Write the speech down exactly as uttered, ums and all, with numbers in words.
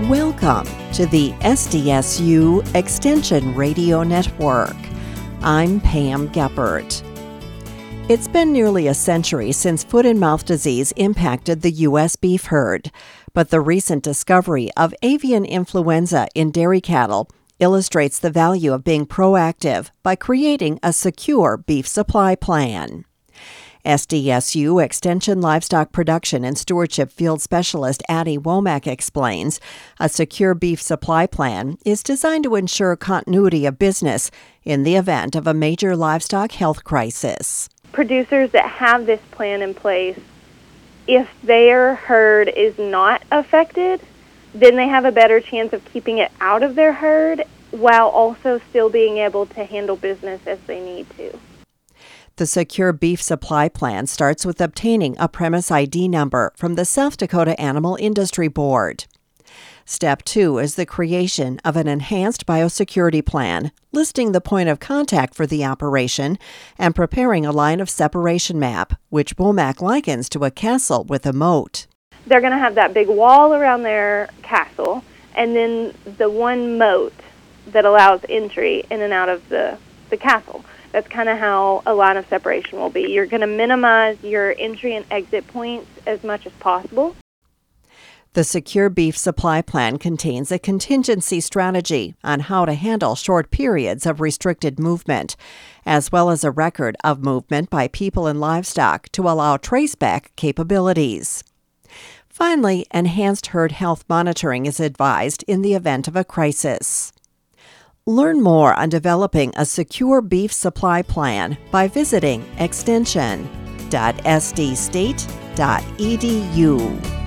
Welcome to the S D S U Extension Radio Network. I'm Pam Geppert. It's been nearly a century since foot and mouth disease impacted the U S beef herd, but the recent discovery of avian influenza in dairy cattle illustrates the value of being proactive by creating a secure beef supply plan. S D S U Extension Livestock Production and Stewardship Field Specialist Addie Womack explains a secure beef supply plan is designed to ensure continuity of business in the event of a major livestock health crisis. Producers that have this plan in place, if their herd is not affected, then they have a better chance of keeping it out of their herd while also still being able to handle business as they need to. The Secure Beef Supply Plan starts with obtaining a premise I D number from the South Dakota Animal Industry Board. Step two is the creation of an enhanced biosecurity plan, listing the point of contact for the operation and preparing a line of separation map, which Womack likens to a castle with a moat. They're going to have that big wall around their castle and then the one moat that allows entry in and out of the, the castle. That's kind of how a line of separation will be. You're going to minimize your entry and exit points as much as possible. The Secure Beef Supply Plan contains a contingency strategy on how to handle short periods of restricted movement, as well as a record of movement by people and livestock to allow traceback capabilities. Finally, enhanced herd health monitoring is advised in the event of a crisis. Learn more on developing a secure beef supply plan by visiting extension dot s d state dot e d u.